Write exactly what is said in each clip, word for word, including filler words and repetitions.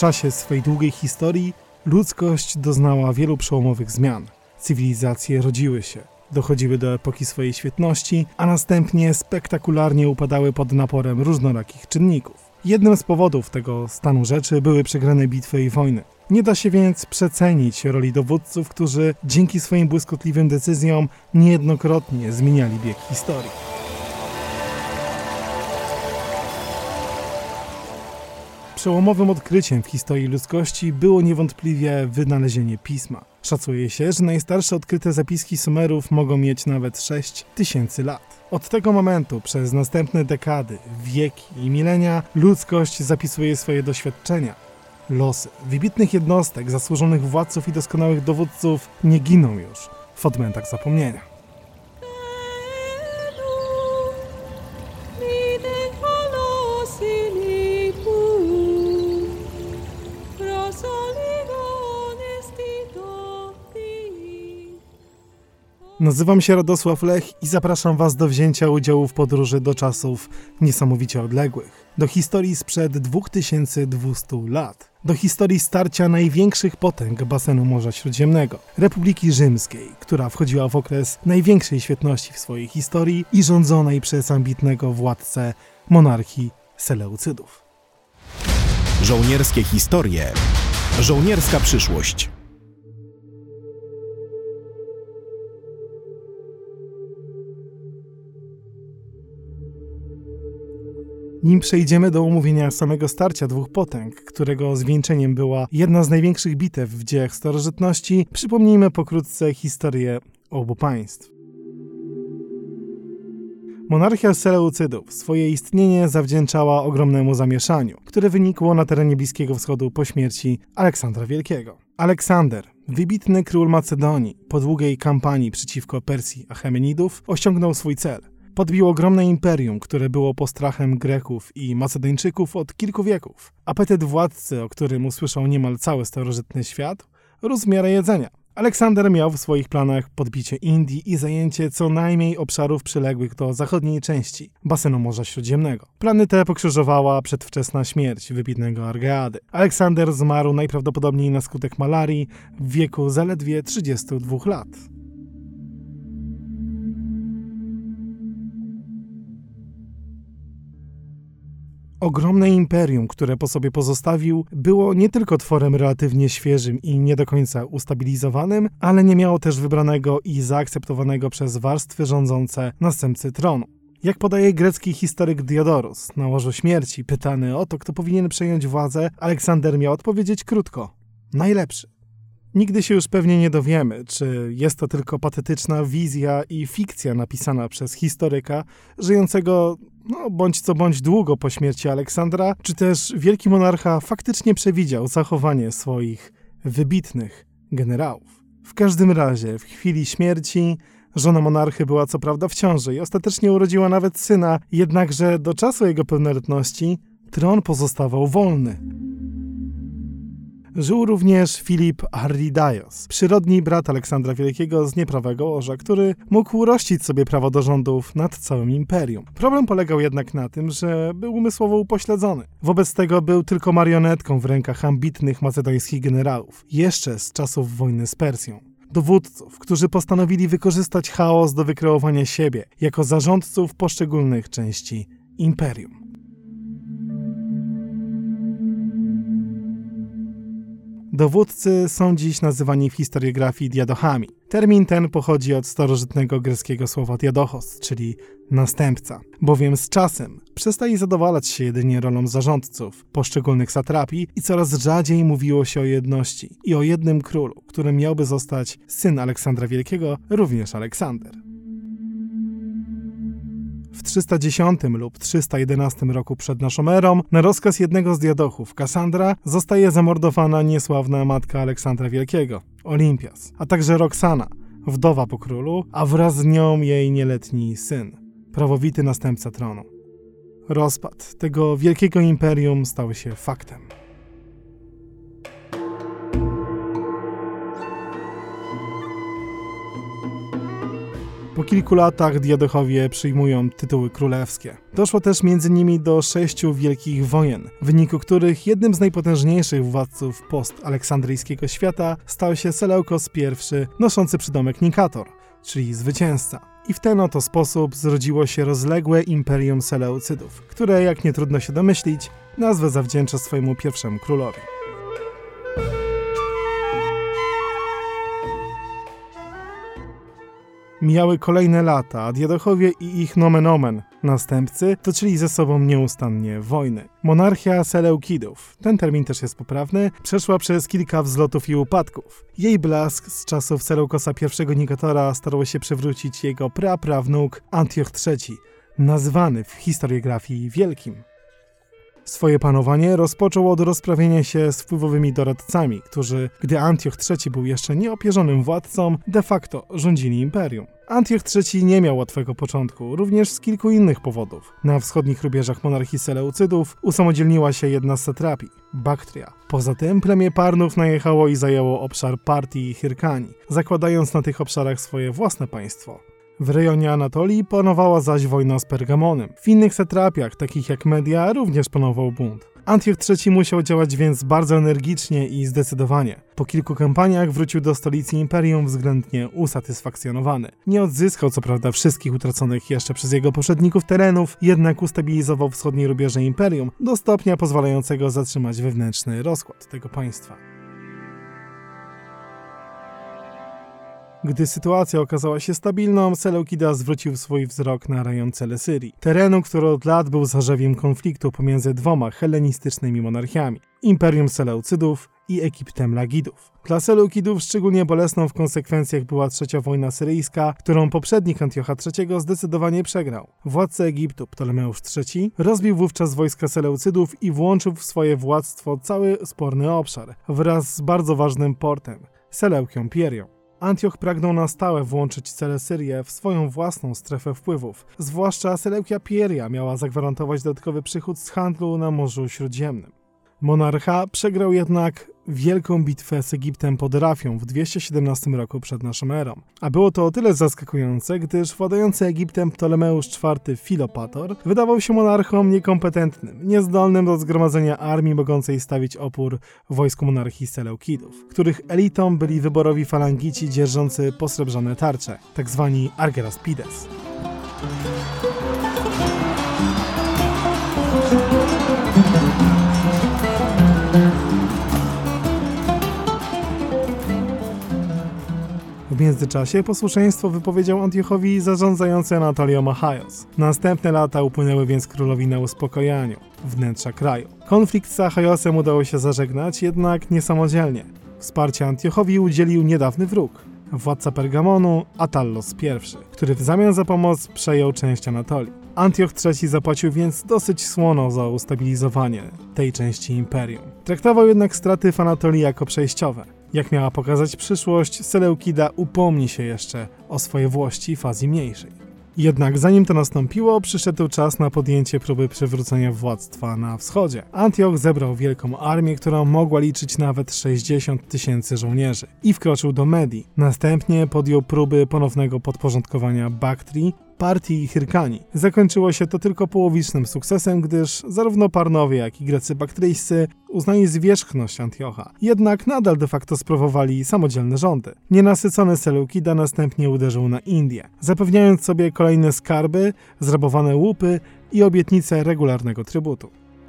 czasie swej długiej historii ludzkość doznała wielu przełomowych zmian. Cywilizacje rodziły się, dochodziły do epoki swojej świetności, a następnie spektakularnie upadały pod naporem różnorakich czynników. Jednym z powodów tego stanu rzeczy były przegrane bitwy i wojny. Nie da się więc przecenić roli dowódców, którzy dzięki swoim błyskotliwym decyzjom niejednokrotnie zmieniali bieg historii. Przełomowym odkryciem w historii ludzkości było niewątpliwie wynalezienie pisma. Szacuje się, że najstarsze odkryte zapiski Sumerów mogą mieć nawet sześć tysięcy lat. Od tego momentu przez następne dekady, wieki i milenia ludzkość zapisuje swoje doświadczenia. Losy wybitnych jednostek, zasłużonych władców i doskonałych dowódców nie giną już w odmętach zapomnienia. Nazywam się Radosław Lech i zapraszam Was do wzięcia udziału w podróży do czasów niesamowicie odległych. Do historii sprzed dwa tysiące dwieście lat. Do historii starcia największych potęg basenu Morza Śródziemnego. Republiki Rzymskiej, która wchodziła w okres największej świetności w swojej historii i rządzonej przez ambitnego władcę monarchii Seleucydów. Żołnierskie historie. Żołnierska przyszłość. Nim przejdziemy do omówienia samego starcia dwóch potęg, którego zwieńczeniem była jedna z największych bitew w dziejach starożytności, przypomnijmy pokrótce historię obu państw. Monarchia Seleucydów swoje istnienie zawdzięczała ogromnemu zamieszaniu, które wynikło na terenie Bliskiego Wschodu po śmierci Aleksandra Wielkiego. Aleksander, wybitny król Macedonii, po długiej kampanii przeciwko Persji Achemenidów, osiągnął swój cel. Podbił ogromne imperium, które było postrachem Greków i Macedończyków od kilku wieków. Apetyt władcy, o którym usłyszał niemal cały starożytny świat, rósł w miarę jedzenia. Aleksander miał w swoich planach podbicie Indii i zajęcie co najmniej obszarów przyległych do zachodniej części basenu Morza Śródziemnego. Plany te pokrzyżowała przedwczesna śmierć wybitnego Argeady. Aleksander zmarł najprawdopodobniej na skutek malarii w wieku zaledwie trzydziestu dwóch lat. Ogromne imperium, które po sobie pozostawił, było nie tylko tworem relatywnie świeżym i nie do końca ustabilizowanym, ale nie miało też wybranego i zaakceptowanego przez warstwy rządzące następcy tronu. Jak podaje grecki historyk Diodorus, na łożu śmierci, pytany o to, kto powinien przejąć władzę, Aleksander miał odpowiedzieć krótko: najlepszy. Nigdy się już pewnie nie dowiemy, czy jest to tylko patetyczna wizja i fikcja napisana przez historyka żyjącego no bądź co bądź długo po śmierci Aleksandra, czy też wielki monarcha faktycznie przewidział zachowanie swoich wybitnych generałów. W każdym razie w chwili śmierci żona monarchy była co prawda w ciąży i ostatecznie urodziła nawet syna, jednakże do czasu jego pełnoletności tron pozostawał wolny. Żył również Filip Arridaios, przyrodni brat Aleksandra Wielkiego z nieprawego łoża, który mógł urościć sobie prawo do rządów nad całym imperium. Problem polegał jednak na tym, że był umysłowo upośledzony. Wobec tego był tylko marionetką w rękach ambitnych macedońskich generałów, jeszcze z czasów wojny z Persją. Dowódców, którzy postanowili wykorzystać chaos do wykreowania siebie jako zarządców poszczególnych części imperium. Dowódcy są dziś nazywani w historiografii diadochami. Termin ten pochodzi od starożytnego greckiego słowa diadochos, czyli następca, bowiem z czasem przestali zadowalać się jedynie rolą zarządców poszczególnych satrapii i coraz rzadziej mówiło się o jedności i o jednym królu, którym miałby zostać syn Aleksandra Wielkiego, również Aleksander. W trzysta dziesiątym lub trzysta jedenastym roku przed naszą erą na rozkaz jednego z diadochów, Kassandra, zostaje zamordowana niesławna matka Aleksandra Wielkiego, Olimpias, a także Roxana, wdowa po królu, a wraz z nią jej nieletni syn, prawowity następca tronu. Rozpad tego wielkiego imperium stał się faktem. Po kilku latach diadochowie przyjmują tytuły królewskie. Doszło też między nimi do sześciu wielkich wojen, w wyniku których jednym z najpotężniejszych władców post-aleksandryjskiego świata stał się Seleukos I, noszący przydomek Nikator, czyli zwycięzca. I w ten oto sposób zrodziło się rozległe imperium Seleucydów, które, jak nie trudno się domyślić, nazwę zawdzięcza swojemu pierwszemu królowi. Mijały kolejne lata, a diadochowie i ich nomen omen, następcy, toczyli ze sobą nieustannie wojny. Monarchia Seleukidów, ten termin też jest poprawny, przeszła przez kilka wzlotów i upadków. Jej blask z czasów Seleukosa I Nikatora starał się przywrócić jego praprawnuk Antioch trzeci, nazwany w historiografii Wielkim. Swoje panowanie rozpoczął od rozprawienia się z wpływowymi doradcami, którzy, gdy Antioch trzeci był jeszcze nieopierzonym władcą, de facto rządzili imperium. Antioch trzeci nie miał łatwego początku, również z kilku innych powodów. Na wschodnich rubieżach monarchii Seleucydów usamodzielniła się jedna z satrapii – Baktria. Poza tym plemię Parnów najechało i zajęło obszar Partii i Hyrkanii, zakładając na tych obszarach swoje własne państwo. W rejonie Anatolii panowała zaś wojna z Pergamonem. W innych satrapiach, takich jak Media, również panował bunt. Antioch trzeci musiał działać więc bardzo energicznie i zdecydowanie. Po kilku kampaniach wrócił do stolicy imperium względnie usatysfakcjonowany. Nie odzyskał co prawda wszystkich utraconych jeszcze przez jego poprzedników terenów, jednak ustabilizował wschodnie rubieże imperium do stopnia pozwalającego zatrzymać wewnętrzny rozkład tego państwa. Gdy sytuacja okazała się stabilną, Seleukida zwrócił swój wzrok na rejon Celesyrii, terenu, który od lat był zarzewiem konfliktu pomiędzy dwoma hellenistycznymi monarchiami – Imperium Seleucydów i Egiptem Lagidów. Dla Seleukidów szczególnie bolesną w konsekwencjach była trzecia wojna syryjska, którą poprzednik Antiocha trzeciego zdecydowanie przegrał. Władca Egiptu, Ptolemeusz trzeci, rozbił wówczas wojska Seleucydów i włączył w swoje władztwo cały sporny obszar, wraz z bardzo ważnym portem – Seleukią Pierią. Antioch pragnął na stałe włączyć Celesyrię w swoją własną strefę wpływów, zwłaszcza Seleukia Pieria miała zagwarantować dodatkowy przychód z handlu na Morzu Śródziemnym. Monarcha przegrał jednak wielką bitwę z Egiptem pod Rafią w dwieście siedemnastym roku przed naszą erą. A było to o tyle zaskakujące, gdyż władający Egiptem Ptolemeusz czwarty Filopator wydawał się monarchą niekompetentnym, niezdolnym do zgromadzenia armii mogącej stawić opór wojsku monarchii Seleukidów, których elitą byli wyborowi falangici dzierżący posrebrzane tarcze, tzw. Argeraspides. W międzyczasie posłuszeństwo wypowiedział Antiochowi zarządzający Anatolią Achaios. Następne lata upłynęły więc królowi na uspokojaniu wnętrza kraju. Konflikt z Achaiosem udało się zażegnać, jednak niesamodzielnie. Wsparcia Antiochowi udzielił niedawny wróg, władca Pergamonu Atallos I, który w zamian za pomoc przejął część Anatolii. Antioch trzeci zapłacił więc dosyć słono za ustabilizowanie tej części imperium. Traktował jednak straty w Anatolii jako przejściowe. Jak miała pokazać przyszłość, Seleukida upomni się jeszcze o swoje włości w Azji Mniejszej. Jednak zanim to nastąpiło, przyszedł czas na podjęcie próby przywrócenia władztwa na wschodzie. Antioch zebrał wielką armię, która mogła liczyć nawet sześćdziesiąt tysięcy żołnierzy i wkroczył do Medii. Następnie podjął próby ponownego podporządkowania Baktrii, Partii i Hyrkanii. Zakończyło się to tylko połowicznym sukcesem, gdyż zarówno Parnowie, jak i Grecy baktryjscy uznali zwierzchność Antiocha. Jednak nadal de facto sprawowali samodzielne rządy. Nienasycony Seleukida następnie uderzył na Indię, zapewniając sobie kolejne skarby, zrabowane łupy i obietnicę regularnego trybutu.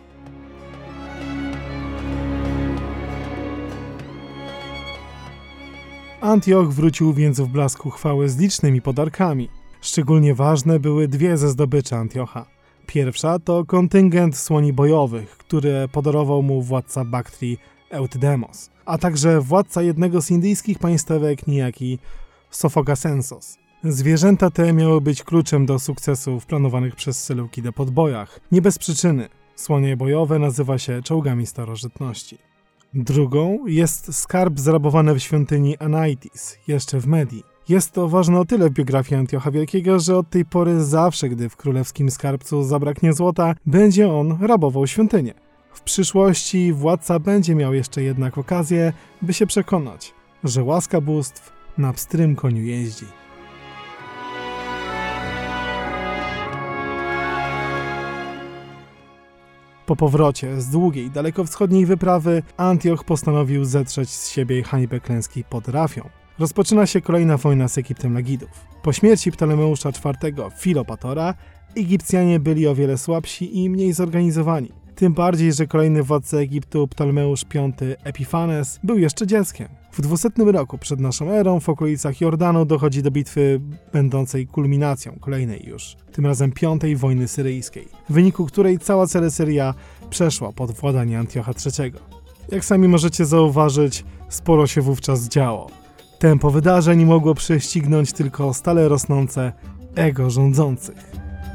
Antioch wrócił więc w blasku chwały z licznymi podarkami. Szczególnie ważne były dwie ze zdobyczy Antiocha. Pierwsza to kontyngent słoni bojowych, które podarował mu władca Baktrii Eutydemos, a także władca jednego z indyjskich państewek, niejaki Sofogasensos. Zwierzęta te miały być kluczem do sukcesów planowanych przez Seleukidę podbojach. Nie bez przyczyny. Słonie bojowe nazywa się czołgami starożytności. Drugą jest skarb zrabowany w świątyni Anaitis, jeszcze w Medii. Jest to ważne o tyle w biografii Antiocha Wielkiego, że od tej pory zawsze, gdy w królewskim skarbcu zabraknie złota, będzie on rabował świątynię. W przyszłości władca będzie miał jeszcze jednak okazję, by się przekonać, że łaska bóstw na pstrym koniu jeździ. Po powrocie z długiej, dalekowschodniej wyprawy Antioch postanowił zetrzeć z siebie hańbę klęski pod Rafią. Rozpoczyna się kolejna wojna z Egiptem Lagidów. Po śmierci Ptolemeusza czwartego Filopatora Egipcjanie byli o wiele słabsi i mniej zorganizowani. Tym bardziej, że kolejny władca Egiptu, Ptolemeusz piąty Epifanes, był jeszcze dzieckiem. W dwusetnym roku przed naszą erą w okolicach Jordanu dochodzi do bitwy będącej kulminacją kolejnej już, tym razem piątej wojny syryjskiej, w wyniku której cała Celesyria przeszła pod władanie Antiocha trzeciego. Jak sami możecie zauważyć, sporo się wówczas działo. Tempo wydarzeń mogło prześcignąć tylko stale rosnące ego rządzących.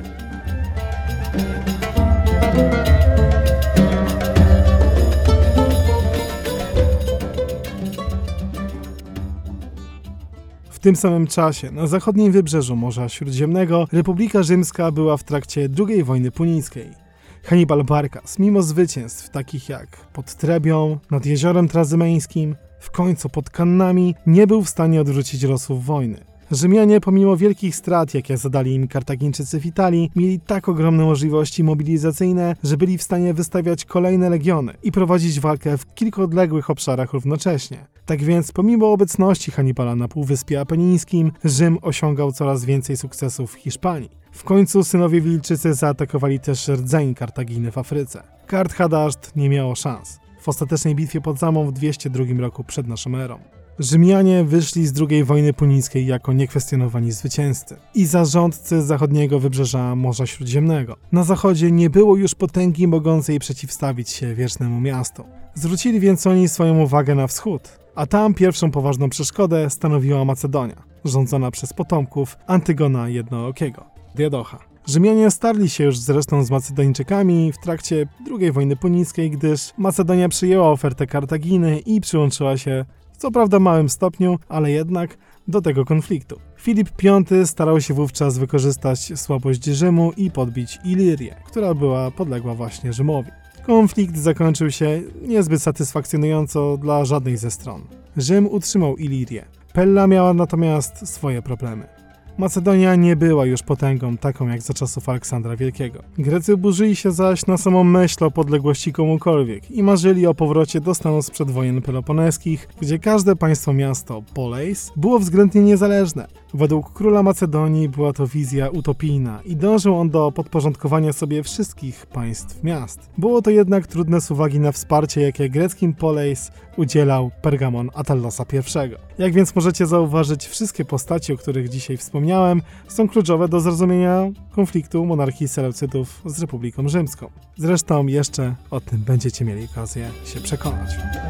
W tym samym czasie na zachodnim wybrzeżu Morza Śródziemnego Republika Rzymska była w trakcie drugiej wojny punickiej. Hannibal Barcas, mimo zwycięstw takich jak pod Trebią, nad jeziorem Trazymeńskim, w końcu pod Kannami, nie był w stanie odwrócić losów wojny. Rzymianie, pomimo wielkich strat, jakie zadali im Kartagińczycy w Italii, mieli tak ogromne możliwości mobilizacyjne, że byli w stanie wystawiać kolejne legiony i prowadzić walkę w kilku odległych obszarach równocześnie. Tak więc, pomimo obecności Hannibala na Półwyspie Apenińskim, Rzym osiągał coraz więcej sukcesów w Hiszpanii. W końcu synowie Wilczycy zaatakowali też rdzeń Kartaginy w Afryce. Kart Hadaszt nie miało szans w ostatecznej bitwie pod Zamą w dwieście drugim roku przed naszą erą. Rzymianie wyszli z drugiej wojny punickiej jako niekwestionowani zwycięzcy i zarządcy zachodniego wybrzeża Morza Śródziemnego. Na zachodzie nie było już potęgi mogącej przeciwstawić się wiecznemu miastu. Zwrócili więc oni swoją uwagę na wschód, a tam pierwszą poważną przeszkodę stanowiła Macedonia, rządzona przez potomków Antygona Jednookiego, Diadocha. Rzymianie starli się już zresztą z Macedończykami w trakcie drugiej wojny punickiej, gdyż Macedonia przyjęła ofertę Kartaginy i przyłączyła się, co prawda w małym stopniu, ale jednak, do tego konfliktu. Filip piąty starał się wówczas wykorzystać słabość Rzymu i podbić Iliryę, która była podległa właśnie Rzymowi. Konflikt zakończył się niezbyt satysfakcjonująco dla żadnej ze stron. Rzym utrzymał Ilirię. Pella miała natomiast swoje problemy. Macedonia nie była już potęgą taką jak za czasów Aleksandra Wielkiego. Grecy burzyli się zaś na samą myśl o podległości komukolwiek i marzyli o powrocie do stanu sprzed wojen peloponeskich, gdzie każde państwo miasto, poleis, było względnie niezależne. Według króla Macedonii była to wizja utopijna i dążył on do podporządkowania sobie wszystkich państw miast. Było to jednak trudne z uwagi na wsparcie, jakie greckim poleis udzielał Pergamon Atallosa pierwszego. Jak więc możecie zauważyć, wszystkie postaci, o których dzisiaj wspomniałem, są kluczowe do zrozumienia konfliktu monarchii Seleucydów z Republiką Rzymską. Zresztą jeszcze o tym będziecie mieli okazję się przekonać.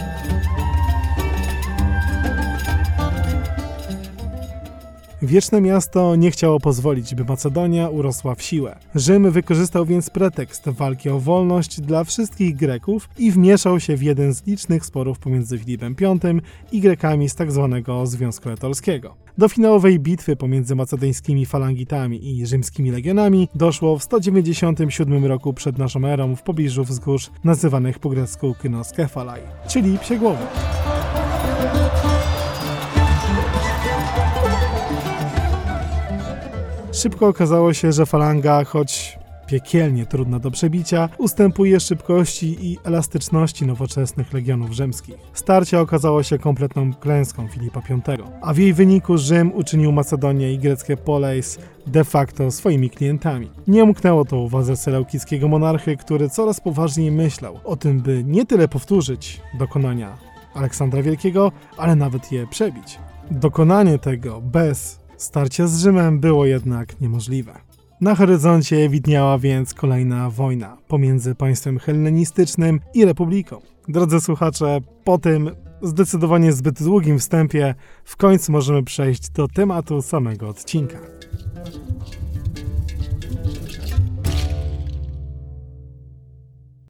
Wieczne miasto nie chciało pozwolić, by Macedonia urosła w siłę. Rzym wykorzystał więc pretekst walki o wolność dla wszystkich Greków i wmieszał się w jeden z licznych sporów pomiędzy Filipem piątym i Grekami z tzw. Związku Etolskiego. Do finałowej bitwy pomiędzy macedońskimi falangitami i rzymskimi legionami doszło w sto dziewięćdziesiątym siódmym roku przed naszą erą w pobliżu wzgórz nazywanych po grecku Kynos Kefalai, czyli Psie Głowy. Szybko okazało się, że falanga, choć piekielnie trudna do przebicia, ustępuje szybkości i elastyczności nowoczesnych legionów rzymskich. Starcie okazało się kompletną klęską Filipa piątego, a w jej wyniku Rzym uczynił Macedonię i greckie poleis de facto swoimi klientami. Nie umknęło to uwadze seleukickiego monarchy, który coraz poważniej myślał o tym, by nie tyle powtórzyć dokonania Aleksandra Wielkiego, ale nawet je przebić. Dokonanie tego bez starcia z Rzymem było jednak niemożliwe. Na horyzoncie widniała więc kolejna wojna pomiędzy państwem hellenistycznym i republiką. Drodzy słuchacze, po tym zdecydowanie zbyt długim wstępie w końcu możemy przejść do tematu samego odcinka.